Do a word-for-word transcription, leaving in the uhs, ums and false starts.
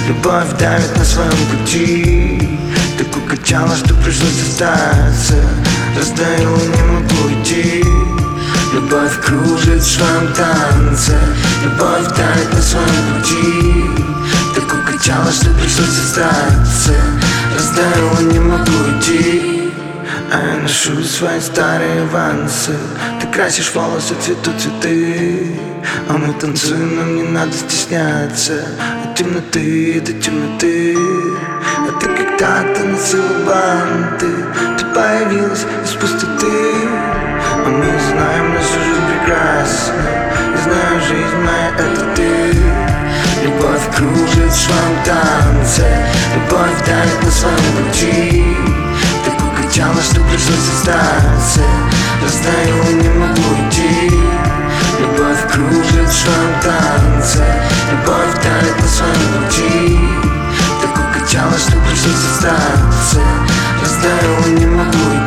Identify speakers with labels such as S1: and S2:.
S1: Любовь давит на своем пути. Так укачала, что пришлось остаться. Раздаю, не могу идти. Любовь кружит в своем танце. Любовь давит на своем пути. Так укачала, что пришлось остаться. Раздаю, не могу идти. А я ношу свои старые авансы. Ты красишь волосы, цветут цветы. А мы танцуем, нам не надо стесняться. От темноты до темноты. А ты когда-то носила банты. Ты появилась из пустоты. А мы знаем, наша жизнь прекрасна. Я знаю, жизнь моя — это ты. Любовь кружит в своем танце. Любовь давит на своем пути. Так укачала, что пришлось остаться. Раздаю, не могу идти. Любовь кружит в своем танце. Любовь давит на своем пути. Так укачала, что пришлось остаться. Раздаю, не могу идти.